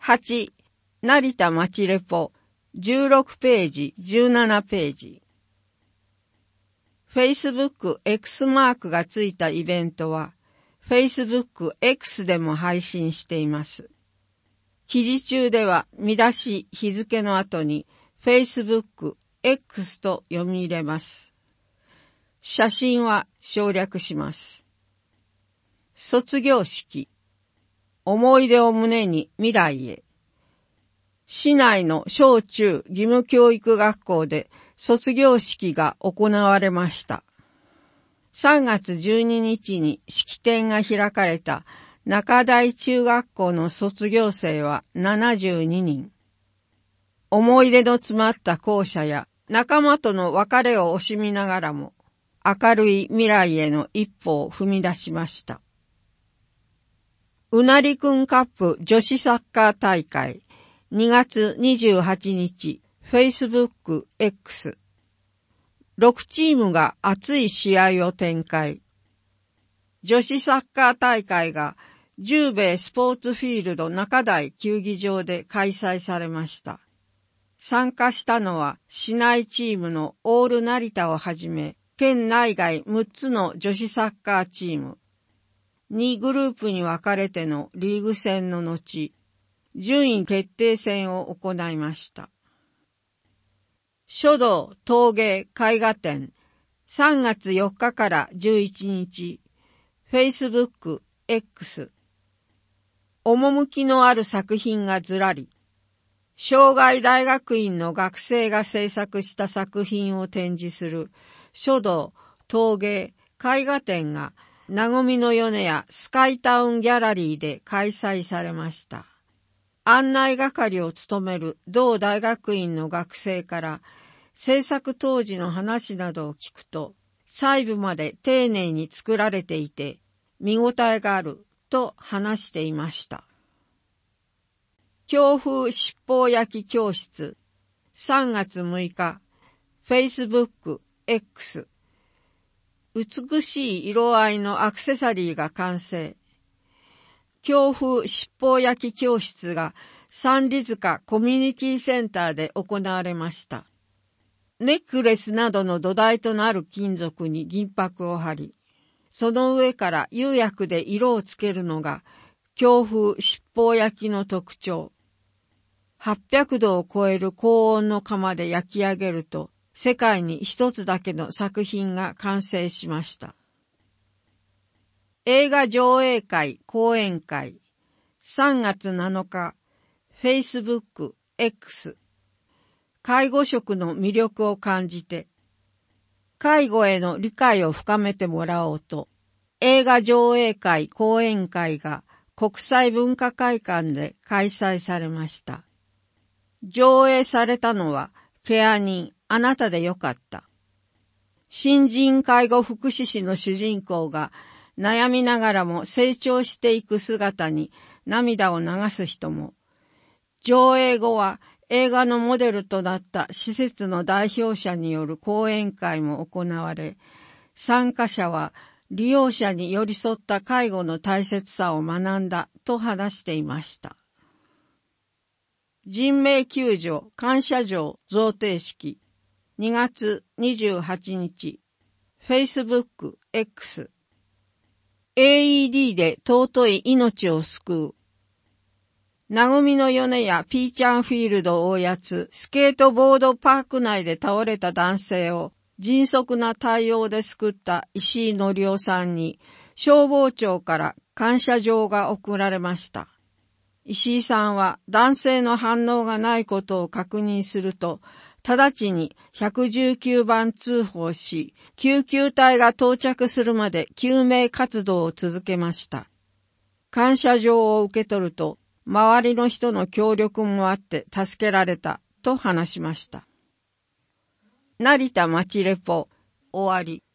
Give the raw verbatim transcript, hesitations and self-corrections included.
はち、成田町レポ、じゅうろくページ、じゅうななページ。Facebook X マークがついたイベントは、Facebook X でも配信しています。記事中では見出し日付の後に Facebook X と読み入れます。写真は省略します。卒業式。思い出を胸に未来へ。市内の小中義務教育学校で卒業式が行われました。さんがつじゅうににちに式典が開かれた中台中学校の卒業生はななじゅうににん。思い出の詰まった校舎や仲間との別れを惜しみながらも明るい未来への一歩を踏み出しました。うなりくんカップ女子サッカー大会にがつにじゅうはちにち Facebook X。ろくチームが熱い試合を展開。女子サッカー大会が十兵衛スポーツフィールド中台球技場で開催されました。参加したのは市内チームのオール成田をはじめ、県内外むっつの女子サッカーチーム。にグループに分かれてのリーグ戦の後、順位決定戦を行いました。書道陶芸絵画展さんがつよっかからじゅういちにち Facebook X。趣のある作品がずらり。障害大学院の学生が制作した作品を展示する書道陶芸絵画展がなごみの米屋スカイタウンギャラリーで開催されました。案内係を務める同大学院の学生から制作当時の話などを聞くと、細部まで丁寧に作られていて見応えがあると話していました。京風七宝焼き教室さんがつむいか Facebook X。美しい色合いのアクセサリーが完成。京風七宝焼き教室が三里塚コミュニティセンターで行われました。ネックレスなどの土台となる金属に銀箔を貼り、その上から釉薬で色をつけるのが京風七宝焼きの特徴。はっぴゃくどを超える高温の窯で焼き上げると、世界に一つだけの作品が完成しました。映画上映会講演会さんがつなのか Facebook X。介護職の魅力を感じて、介護への理解を深めてもらおうと、映画上映会講演会が国際文化会館で開催されました。上映されたのは、ペア人、あなたでよかった。新人介護福祉士の主人公が悩みながらも成長していく姿に涙を流す人も、上映後は映画のモデルとなった施設の代表者による講演会も行われ、参加者は利用者に寄り添った介護の大切さを学んだと話していました。人命救助感謝状贈呈式にがつにじゅうはちにち Facebook X。 エーイーディー で尊い命を救う。なごみの米やピーちゃんフィールド大谷津スケートボードパーク内で倒れた男性を迅速な対応で救った石井則夫さんに消防庁から感謝状が贈られました。石井さんは男性の反応がないことを確認すると、直ちにいちいちきゅうばん通報し、救急隊が到着するまで救命活動を続けました。感謝状を受け取ると、周りの人の協力もあって助けられたと話しました。成田町レポ終わり。